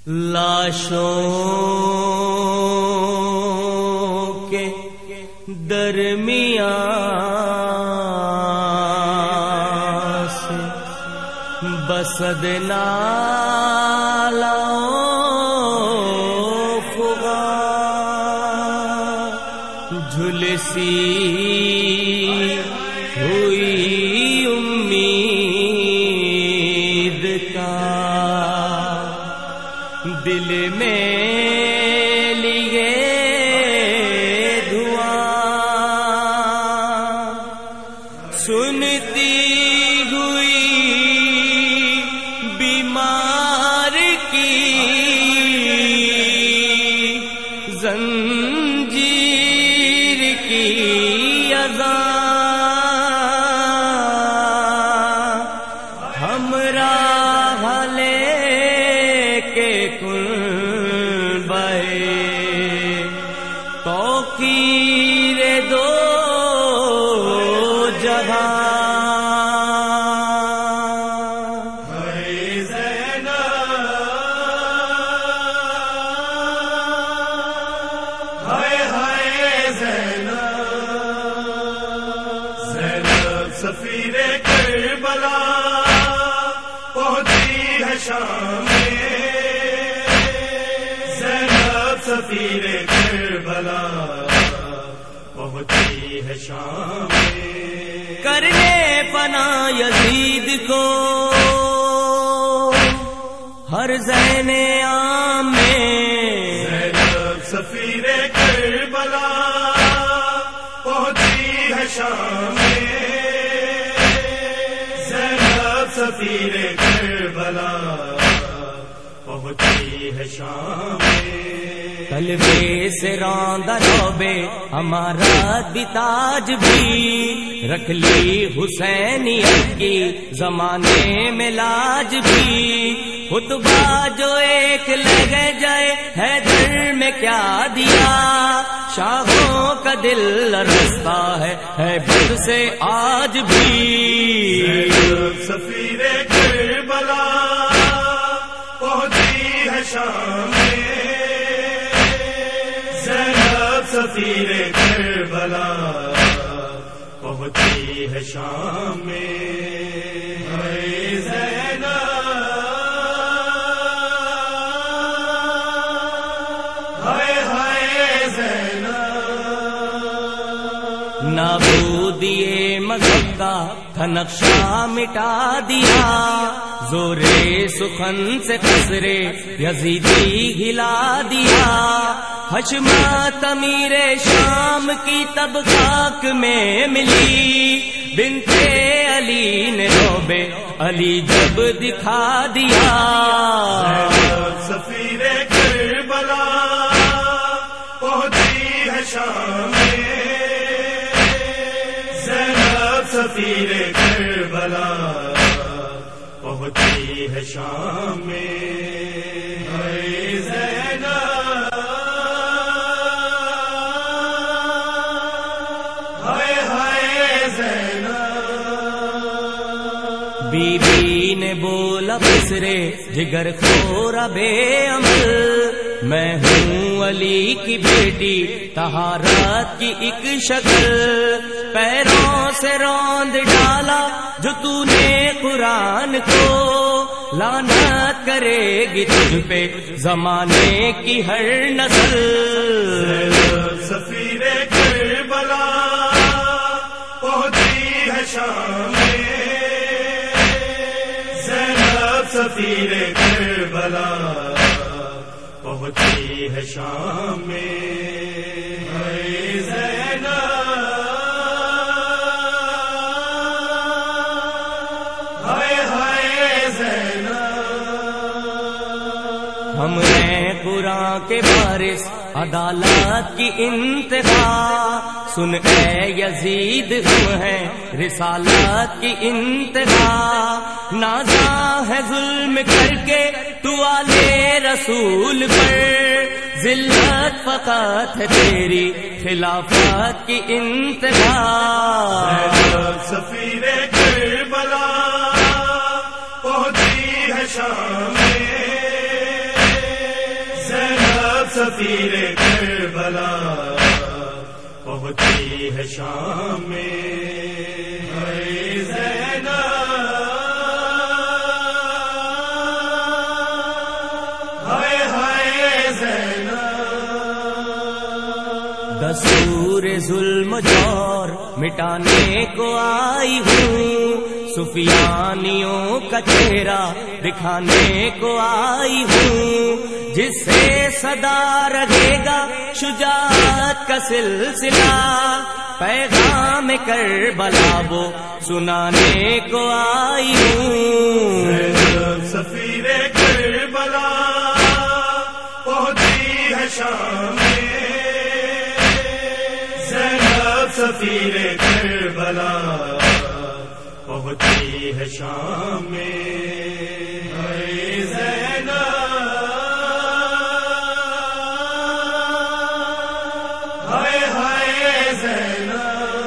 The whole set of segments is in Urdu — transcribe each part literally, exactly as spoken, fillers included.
لاشوں کے درمیان سے بسد نالا فغا جھلسی ہوئی امید کا دل میں لیے دعا سنتی ہوئی بیمار کی زنجیر کی اذان ہمراہ لے کے کن توقیر دو جہاں سفیر کربلا پہنچی ہے شام میں زینب سفیر کربلا پہنچی ہے شام میں کرنے پنا یزید کو ہر زین عام میں زینب سفیر کربلا پہنچی ہے شام میں سفیر کربلا پہنچی ہے شام میں قلبے سے راندہ روبے ہمارا بھی تاج بھی رکھ لی حسینیت کی زمانے میں لاج بھی خطبہ جو ایک لگے جائے حیدر میں کیا دیا شاہوں کا دل لرزتا ہے ہیبت سے آج بھی سفیر کربلا پہنچی ہے شام میں زینب سفیر کربلا پہنچی ہے شام میں زینب نابودیے مذہب کا تھا نقشہ مٹا دیا زورے سخن سے قصرے یزیدی ہلا دیا حشمت امیر شام کی تب خاک میں ملی بنت علی نے روبے علی جب دکھا دیا سفیر کربلا پہنچی ہے شام میں سفیر کربلا پہنچی ہے شام میں زینب ہائے ہائے زینب بی بی نے بولا بسرے جگر خورا بے عمل میں ہوں علی کی بیٹی طہارت کی ایک شکل پیروں سے روند ڈالا جو تو نے قرآن کو لعنت کرے گی تجھ پہ زمانے کی ہر نسل سفیر کربلا پہنچی ہے شام میں زینب سفیر کربلا پہنچی ہے شام میں زینب ہم ہیں قرآن کے وارث عدالت کی انتہا سن اے یزید ہم ہیں رسالت کی انتہا نازا ہے ظلم کر کے تو آلے رسول پر ذلت فقط ہے تیری خلافت کی انتہا سفیر کربلا پہنچی ہے شام میں سفیر کربلا پہنچی ہے شام میں اے زینب ہائے ہائے زینب دستور ظلم جور مٹانے کو آئی ہوں سفیانیوں کا چہرہ دکھانے کو آئی ہوں جس سے صدا رہے گا شجاعت کا سلسلہ پیغام کربلا وہ سنانے کو آئی ہوں سفیر کربلا پہنچی ہے شام میں زینب سفیر کربلا پہنچی ہے شام میں اے زینب ہائے ہائے زینب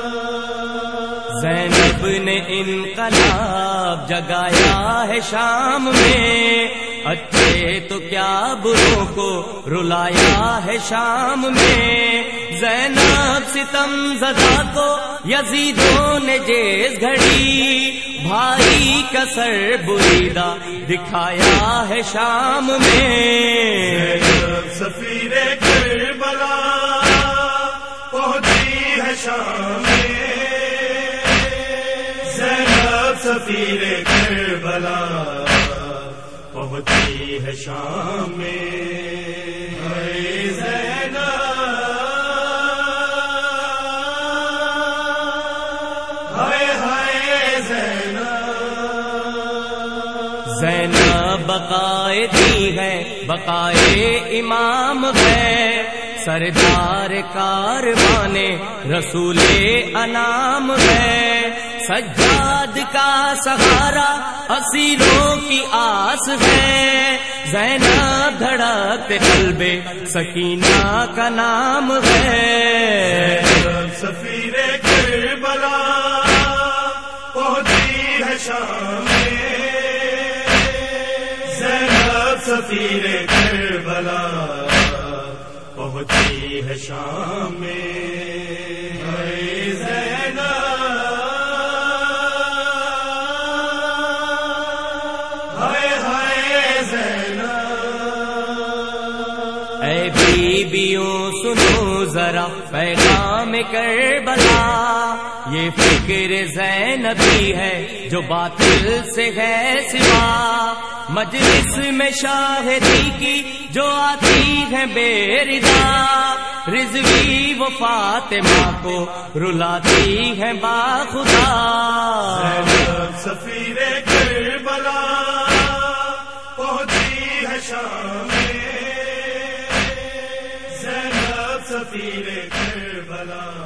زینب نے انقلاب جگایا ہے شام میں اچھے تو کیا بروں کو رلایا ہے شام میں زینب ستم زدہ کو یزیدوں نے جیز گھڑی بھائی کا سر بریدہ دکھایا ہے شام میں سفیر کربلا پہنچی ہے شام میں زینب سفیر کربلا پہنچی ہے شام میں اے زینب ہائے ہائے زینب زینب بقائے دی ہے بقائے امام ہے سردار کاروان رسول انعام ہے سجاد کا سہارا اسیروں کی آس ہے زینب دھڑکتے قلب سکینہ کا نام ہے سفیر کربلا پہنچی ہے شام میں زینب سفیر کربلا پہنچی ہے شام میں اے زینب ہائے ہائے زینب اے بیبیوں سنو ذرا پیغام کربلا یہ فکر زینبی ہے جو باطل سے ہے سوا مجلس میں شاہدی کی جو آتی ہے بے رضا رضوی و فاطمہ کو رلاتی ہے باخدا سفیر کربلا پہنچی ہے شام میں زینب سفیر کربلا